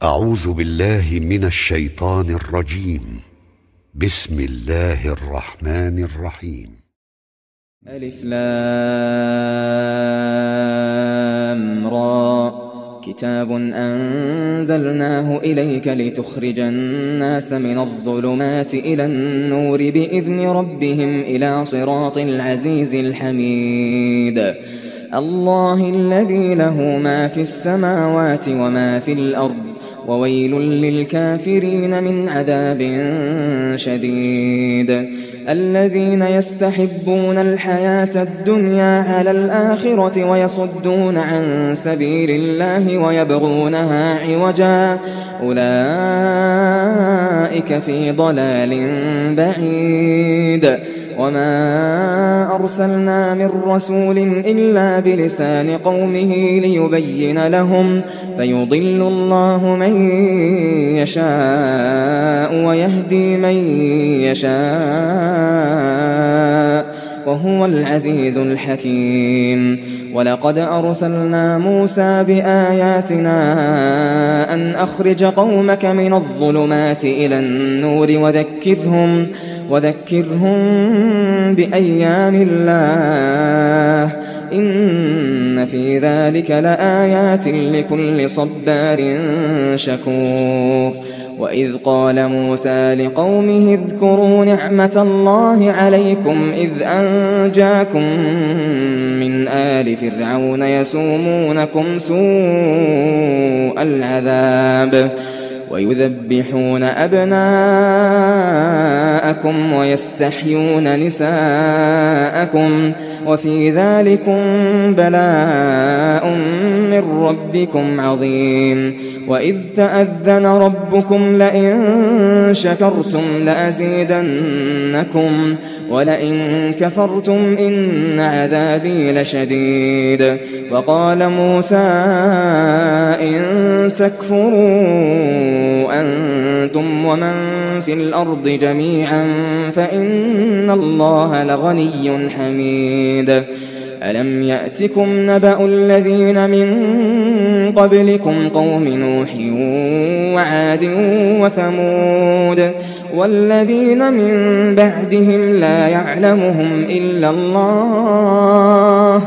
أعوذ بالله من الشيطان الرجيم. بسم الله الرحمن الرحيم. ألف لام را كتاب أنزلناه إليك لتخرج الناس من الظلمات إلى النور بإذن ربهم إلى صراط العزيز الحميد الله الذي له ما في السماوات وما في الأرض وويل للكافرين من عذاب شديد الذين يستحبون الحياة الدنيا على الآخرة ويصدون عن سبيل الله ويبغونها عوجا أولئك في ضلال بعيد وما أرسلنا من رسول إلا بلسان قومه ليبين لهم فيضل الله من يشاء ويهدي من يشاء وهو العزيز الحكيم ولقد أرسلنا موسى بآياتنا أن أخرج قومك من الظلمات إلى النور وذكرهم بأيام الله إن في ذلك لآيات لكل صبار شكور وإذ قال موسى لقومه اذكروا نعمة الله عليكم إذ أنجاكم من آل فرعون يسومونكم سوء العذاب ويذبحون أبناءكم ويستحيون نساءكم وفي ذلكم بلاء من ربكم عظيم وإذ تأذن ربكم لئن شكرتم لأزيدنكم ولئن كفرتم إن عذابي لشديد وقال موسى إن تكفروا أنتم ومن في الأرض جميعا فإن الله لغني حميد ألم يأتكم نبأ الذين من قبلكم قوم نوح وعاد وثمود والذين من بعدهم لا يعلمهم إلا الله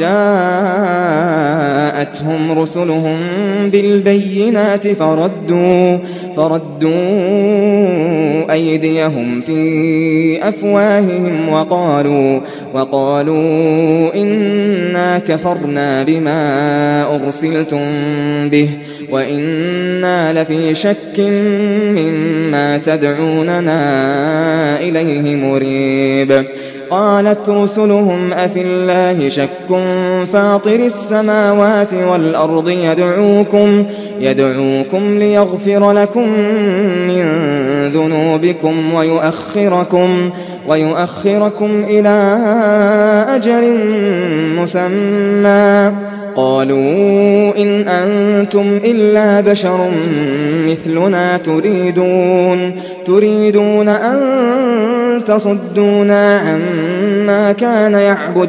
جاءتهم رسلهم بالبينات فردوا أيديهم في أفواههم وقالوا إنا كفرنا بما أرسلتم به وإنا لفي شك مما تدعوننا إليه مريب قالت رسلهم أفي الله شك فاطر السماوات والأرض يدعوكم ليغفر لكم من ذنوبكم ويؤخركم إلى أجل مسمى قالوا إن أنتم إلا بشر مثلنا تريدون أن تصدونا عما كان يعبد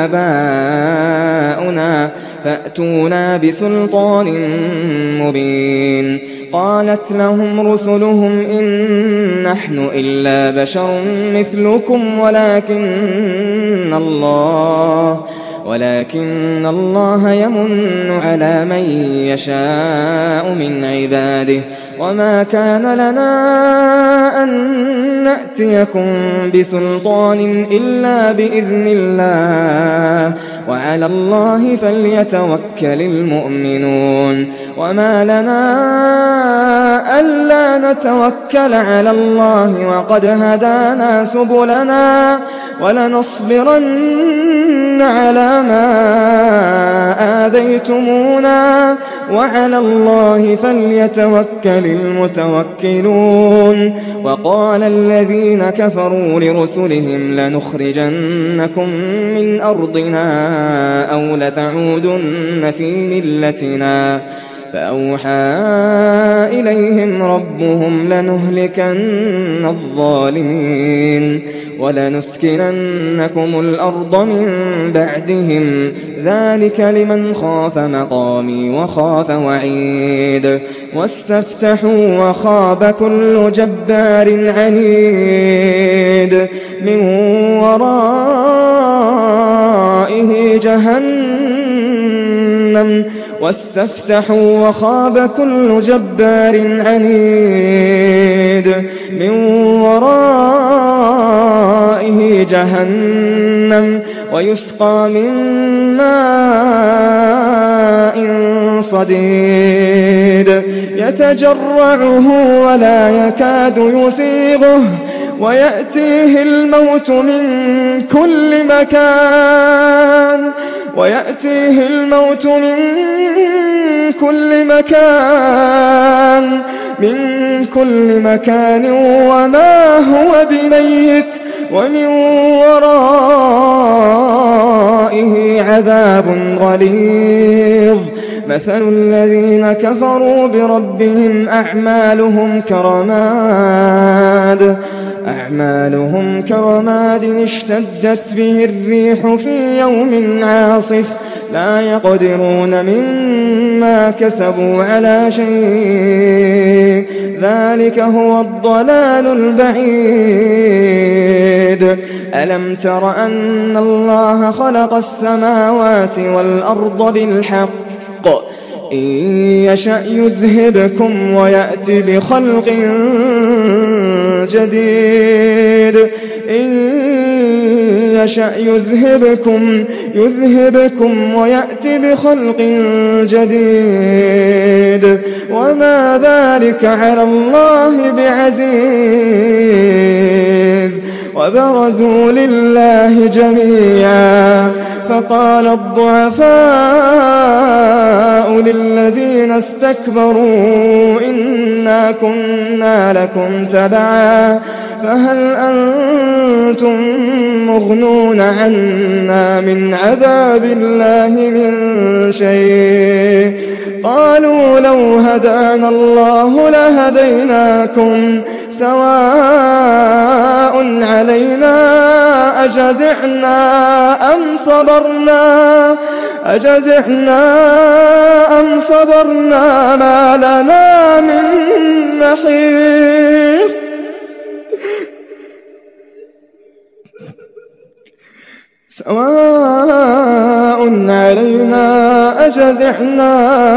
آباؤنا فأتونا بسلطان مبين قالت لهم رسلهم إن نحن إلا بشر مثلكم ولكن الله يمن على من يشاء من عباده وما كان لنا أن نأتيكم بسلطان إلا بإذن الله وعلى الله فليتوكل المؤمنون وما لنا ألا نتوكل على الله وقد هدانا سبلنا ولنصبرن على ما آذيتمونا وعلى الله فليتوكل المتوكلون وقال الذين كفروا لرسلهم لنخرجنكم من أرضنا أو لتعودن في ملتنا فأوحى إليهم ربهم لنهلكن الظالمين ولنسكننكم الأرض من بعدهم ذلك لمن خاف مقامي وخاف وعيد واستفتحوا وخاب كل جبار عنيد من ورائه جهنم واستفتحوا وخاب كل جبار عنيد من ورائه جهنم ويسقى من ماء صديد يتجرعه ولا يكاد يسيغه ويأتيه الموت من كل مكان وما هو بميت ومن ورائه عذاب غليظ مثل الذين كفروا بربهم أعمالهم كرماد اشتدت به الريح في يوم عاصف لا يقدرون مما كسبوا على شيء ذلك هو الضلال البعيد ألم تر أن الله خلق السماوات والأرض بالحق إن يشأ يذهبكم ويأتي بخلق جديد ويأتي بخلق جديد وما ذلك على الله بعزيز وبرزوا لله جميعا فقال الضعفاء للذين استكبروا إنا كنا لكم تبعا فهل أنتم مغنون عنا من عذاب الله من شيء قالوا لو هدانا الله لهديناكم سواء علينا أجزعنا أم صبرنا ما لنا من محيص سواء علينا أجزعنا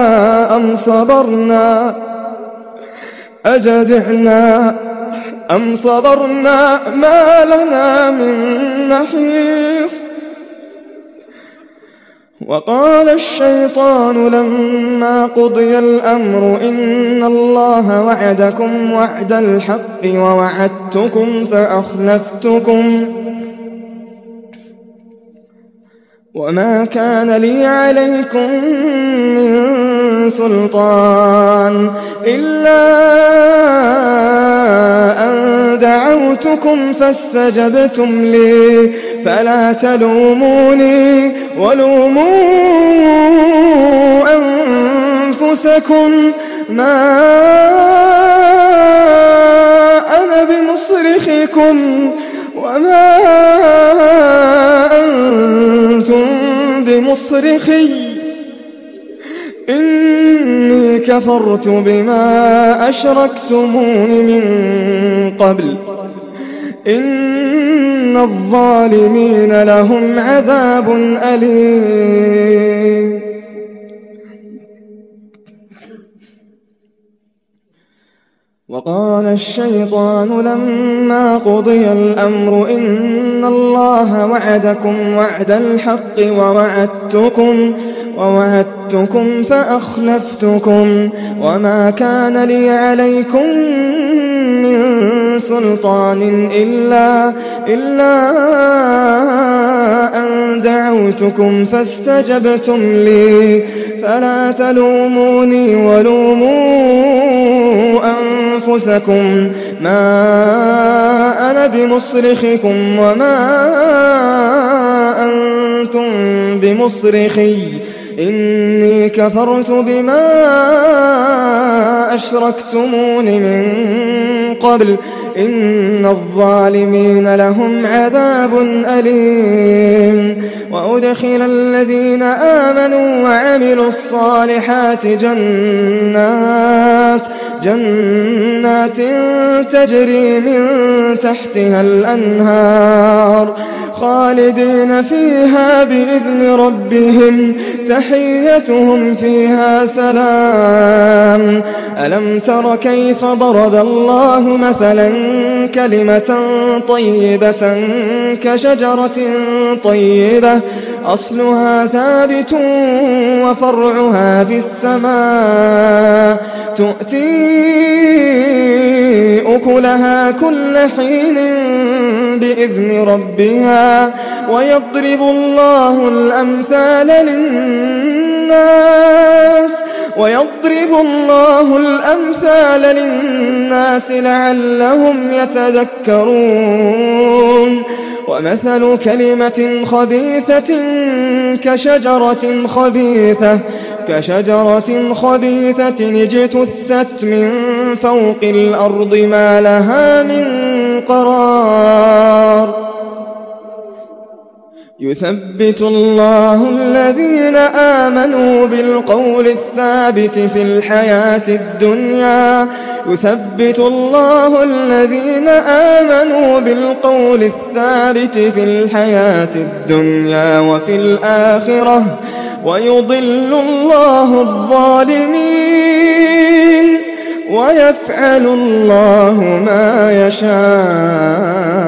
أم صبرنا ما لنا من محيص وقال الشيطان لما قضي الأمر إن الله وعدكم وعد الحق ووعدتكم فأخلفتكم وما كان لي عليكم من سلطان إلا أن دعوتكم فاستجبتم لي فلا تلوموني ولوموا أنفسكم ما أنا بمصرخكم وما أنتم بمصرخي إني كفرت بما أشركتمون من قبل إن الظالمين لهم عذاب أليم وقال الشيطان لما قضي الأمر إن الله وعدكم وعد الحق ووعدتكم فأخلفتكم وما كان لي عليكم من سلطان إلا أن دعوتكم فاستجبتم لي فلا تلوموني ولوموا أنفسكم ما أنا بمصرخكم وما أنتم بمصرخي إني كفرت بما أشركتمون من قبل إن الظالمين لهم عذاب أليم وأدخل الذين آمنوا وعملوا الصالحات جنات تجري من تحتها الأنهار خالدين فيها بإذن ربهم تحيتهم فيها سلام ألم تر كيف ضرب الله مثلا كلمة طيبة كشجرة طيبة أصلها ثابت وفرعها في السماء تؤتي أكلها كل حين بإذن ربها ويضرب الله الأمثال للناس لعلهم يتذكرون ومثل كلمة خبيثة كشجرة خبيثة اجتثت من فوق الأرض ما لها من قرار يثبت الله الذين آمنوا بالقول الثابت في الحياة الدنيا وفي الآخرة ويضل الله الظالمين ويفعل الله ما يشاء.